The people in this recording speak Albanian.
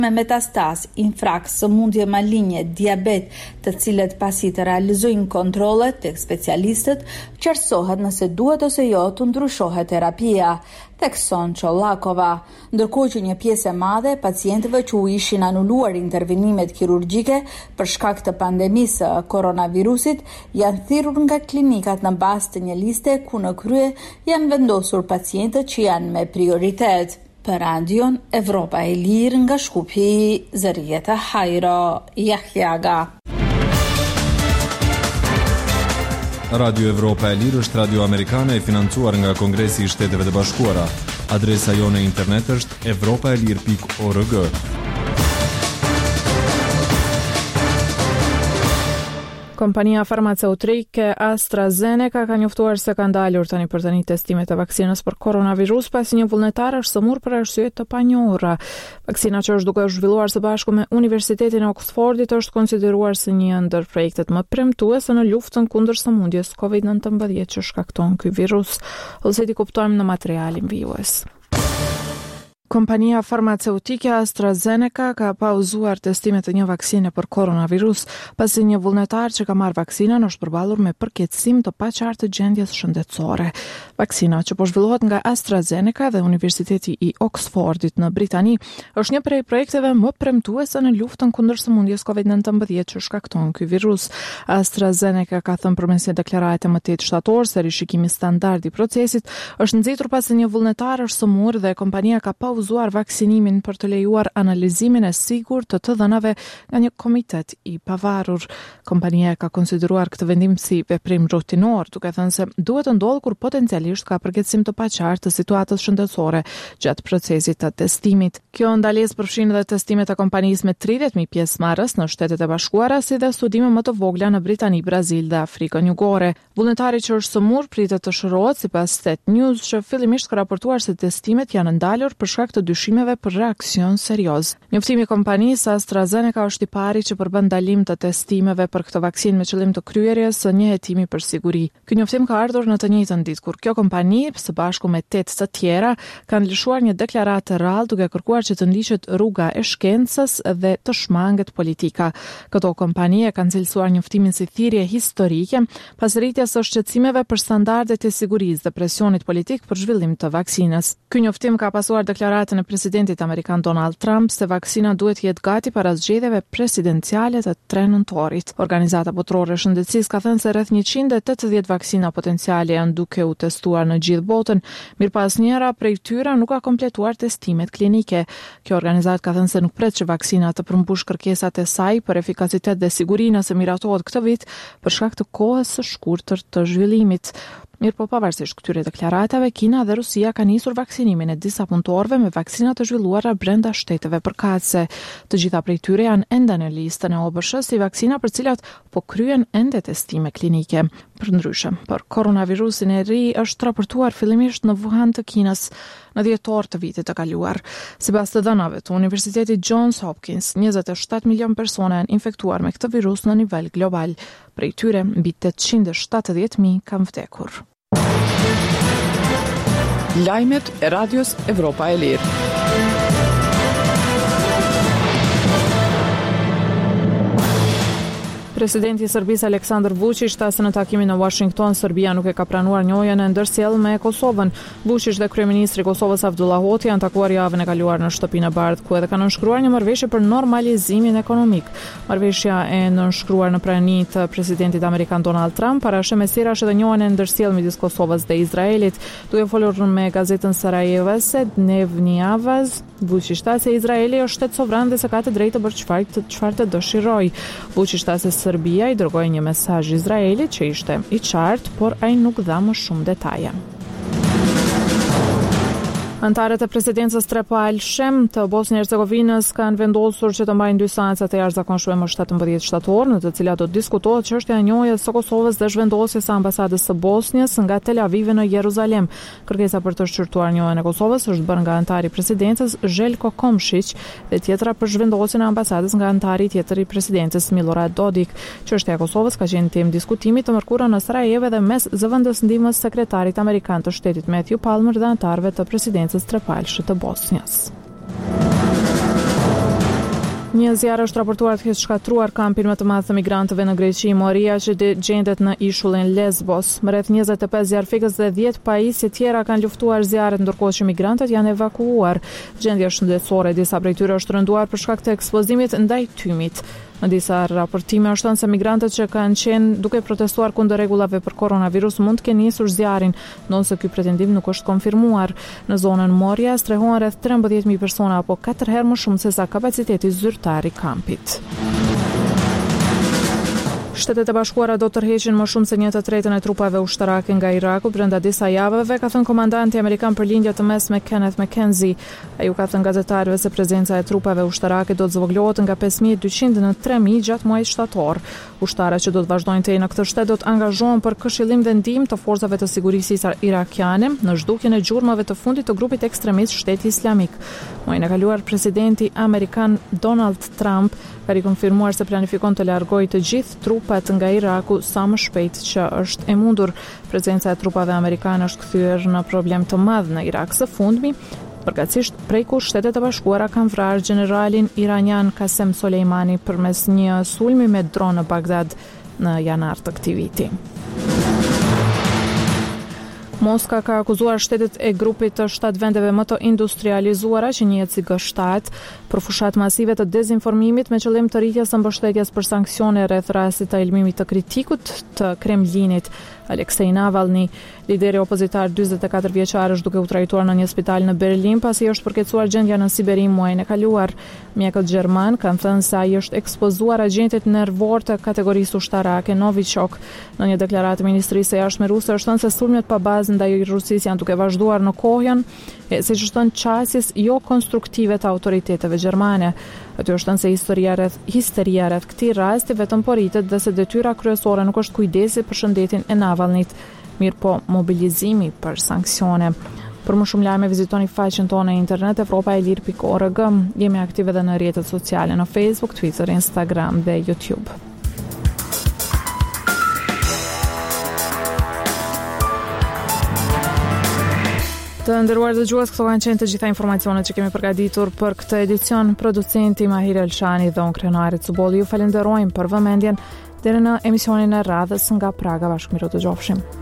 me metastas, infraks, sëmundje malinje, diabet, të cilët pasi të realizojnë kontrollet tek specialistët, qartësohet nëse duhet ose jo të ndryshohet terapia, thekson Çollakova, ndërkohë që një pjesë e madhe e pacientëve që u ishin anuluar intervenimet kirurgjike për shkak të pandemisë së koronavirusit janë thirrur nga klinikat në bazë të një liste ku në krye janë vendosur pacientët që janë me prioritet. Për Radion Evropa e Lirë nga Shkupi, Zërieta Hajro, Jahjaga. Radio Evropa e Lirë është radio amerikane e financuar nga Kongresi i Shteteve të Bashkuara. Adresa jone internet është europaelir.org. Kompania farmaceutike AstraZeneca ka njoftuar se ka ndalur tani për tani testimet e vaksinës për koronavirus pasi një vullnetar është sëmur për arsye të panjohura. Vaksina që është duke u zhvilluar së bashku me Universitetin e Oxfordit është konsideruar si një ndër projektet më premtuese në luftën kundër sëmundjes COVID-19 që shkakton ky virus, ose ti kuptojmë në materialin vijues. Kompania farmaceutike AstraZeneca ka pauzuar testimet e një vaksine për koronavirus pasi një vullnetar që ka marrë vaksinën është përballur me përkeqësim të paqartë të gjendjes shëndetësore. Vaksina që po zhvillohet nga AstraZeneca dhe Universiteti i Oxfordit në Britani është një prej projekteve më premtuese në luftën kundër sëmundjes COVID-19 që shkakton ky virus. AstraZeneca ka thënë përmes një deklarate më 8 shtator se rishikimi standard i procesit është nxitur pasi një vullnetar është sëmur dhe kompania ka pauzuar vaksinimin për të lejuar analizimin e sigurt të dhënave nga një komitet i pavarur. Kompania ka konsideruar këtë vendim si veprim rutinor, duke thënë se duhet të ndodhë kur potencialisht ka përkeqësim të paqartë të situatës shëndetësore gjatë procesit të testimit. Kjo ndalesë përfshin edhe testimet e kompanisë me 30.000 pjesëmarrës në Shtetet e Bashkuara, si dhe studime më të vogla në Britani, Brazil dhe Afrikën Jugore. Vullnetari që është sëmur pritet të shërohet sipas State News, që fillimisht ka raportuar se testimet janë ndalur për shkak të dyshimeve për reaksion serioz. Njoftimi i kompanisë AstraZeneca është i pari që përbën ndalim të testimeve për këtë vaksinë me qëllim të kryerjes së një hetimi për siguri. Ky njoftim ka ardhur në të njëjtën ditë kur kjo kompani së bashku me 8 të tjera kanë lëshuar një deklaratë rrallë duke kërkuar që të ndiqet rruga e shkencës dhe të shmanget politika. Këto kompani e kanë cilësuar njoftimin si thirrje historike pas rritjes së shqetësimeve për standardet e sigurisë dhe presionit politik për zhvillim të vaksinës. Ky njoftim ka pasuar deklaratën e presidentit amerikan Donald Trump se vaksina duhet jetë gati para zgjedhjeve presidenciale të 3 nëntorit. Organizata botërore e shëndetësisë ka thënë se rreth 180 vaksina potenciale janë duke u testuar në gjithë botën, mirëpas njëra prej tyre nuk ka kompletuar testimet klinike. Kjo organizatë ka thënë se nuk pret që vaksina të përmbush kërkesat e saj për efikasitet dhe siguri nëse miratohet këtë vit për shkak të kohës së shkurtër të zhvillimit. Mirë po pavarësisht këtyre deklaratave, Kina dhe Rusia kanë nisur vaksinimin e disa punëtorëve me vaksina të zhvilluara brenda shteteve përkatëse. Të gjitha prej tyre janë ende në listën e OBSH si vaksina për cilat po kryen ende testime klinike. Përndryshe, për koronavirusin e ri është raportuar fillimisht në Wuhan të Kinës në dhjetor të vitit të kaluar. Sipas të dhënave të Universitetit Johns Hopkins, 27 milion persona janë infektuar me këtë virus në nivel global. Prej tyre, mbi 870.000 kanë vdekur. Lajmet e Radios Evropa e Lirë. Presidenti i Serbisë Aleksandar Vučić tha se në takimin në Washington Serbia nuk e ka pranuar njojën e ndërsjellë me Kosovën. Vučić dhe kryeministri i Kosovës Abdullah Hoti janë takuar javën e kaluar në shtëpinë e Bardhë, ku edhe kanë nënshkruar një marrëveshje për normalizimin ekonomik. Marrëveshja e nënshkruar në prani të presidentit amerikan Donald Trump parashë mesirash edhe njojën e ndërsjellë midis Kosovës dhe Izraelit. Duke folur me gazetën Sarajevase Dnevni Avaz, Vučić tha se Izraeli është shtet sovran dhe se ka të drejtë të bërë çfarë të dëshirojë. Vučić tha se Serbia i dërgoi një mesazh Izraelit që ishte i qartë, por ai nuk dha më shumë detaje. Antarët e presidencës trepalshme të Bosnjë-Hercegovinës kanë vendosur që të mbajnë 2 seanca të jashtëzakonshme më 17 shtator, në të cilat do të diskutohet çështja e njohjes së Kosovës dhe zhvendosjes së ambasadës së Bosnjës nga Tel Avivi në Jeruzalem. Kërkesa për të shqyrtuar njohjen e Kosovës është bërë nga antari i presidencës Željko Komšić dhe tjetra për zhvendosjen e ambasadës nga antari tjetër i presidencës Milorad Dodik. Çështja e Kosovës ka qenë temë diskutimi të mërkurë në Sarajevo dhe mes zëvendës ndihmës sekretarit amerikan të shtetit Matthew Palmer dhe antarëve të presidencës trepalshme të Bosnjës. Një zjarr është raportuar të ketë shkatruar kampin më të madh të migrantëve në Greqi, Moria, që gjendet në ishullin Lesbos. Rreth 25 zjarfikës dhe 10 pajisje tjera kanë luftuar zjarret, ndërkohë që migrantët janë evakuuar. Gjendja shëndetësore disa prej tyre është rënduar për shkak të ekspozimit ndaj tymit. Në disa raportime është thënë se migrantët që kanë qenë duke protestuar kundër rregullave për koronavirus mund të kenë nisur zjarrin, ndonse ky pretendim nuk është konfirmuar. Në zonën Moria strehohen rreth 13.000 persona, apo 4 herë më shumë se sa kapaciteti zyrtar i kampit. Shtetet e Bashkuara do të tërheqin më shumë se 1/3 e trupave ushtarake nga Iraku brenda disa javëve, ka thënë komandanti amerikan për lindja të mesme Kenneth McKenzie. Ai u ka thënë gazetarëve se prezenca e trupave ushtarake do të zvogëlohet nga 5.200 në 3.000 gjatë muajit shtator. Ushtarët që do të vazhdojnë të jenë në këtë shtet do të angazhohen për këshillim dhe ndihmë të forcave të sigurisë irakiane në zhdukjen e gjurmëve të fundit të grupit ekstremist Shteti Islamik. Muajin e kaluar presidenti amerikan Donald Trump ka rikonfirmuar se planifikon të largojë të gjithë trupat nga Iraku sa më shpejt që është e mundur. Prezenca e trupave amerikane është kthyer në problem të madh në Irak së fundmi, përgatësisht prej kur Shtetet e Bashkuara kanë vrarë generalin iranian Qasem Soleimani përmes një sulmi me dron në Bagdad në janar të këtij viti. Moska ka akuzuar shtetet e grupit të 7 vendeve më të industrializuara që njihet si G7 për fushat masive të dezinformimit me qëllim të rritjes së mbështetjes për sanksione rreth rastit të elmimit të kritikut të Kremlinit. Aleksej Navalny, lideri opozitar 44 vjeçar, është duke u trajtuar në një spital në Berlin pasi është përkecuar gjendja në Siberi muajin e kaluar. Mjekët gjerman kanë thënë se ai është ekspozuar agentit nervor të kategorisë ushtarake Novichok. Në një deklaratë ministrisë së jashtme ruse është thënë se sulmet pa bazë ndaj Rusisë janë duke vazhduar në kohën e siç është thënë qasjes jo konstruktive të autoriteteve gjermane. Aty është thënë se histeria rreth këtij rasti vetëm po rritet dhe se detyra kryesore nuk është kujdesi për shëndetin e Navalnit, mirë po mobilizimi për sanksione. Për më shumë lajme vizitoni faqen tonë në internet evropaelir.org. Jemi aktive edhe në rrjetet sociale në Facebook, Twitter, Instagram dhe YouTube. Të nderuar dëgjues, këto kanë qenë të gjitha informacionet që kemi përgatitur për këtë edicion. Producenti Mahir Elshani dhe unë Krenari Cuboli ju falenderojmë për vëmendjen deri në emisionin e radhës nga Praga. Bashkëmirë të gjofshim.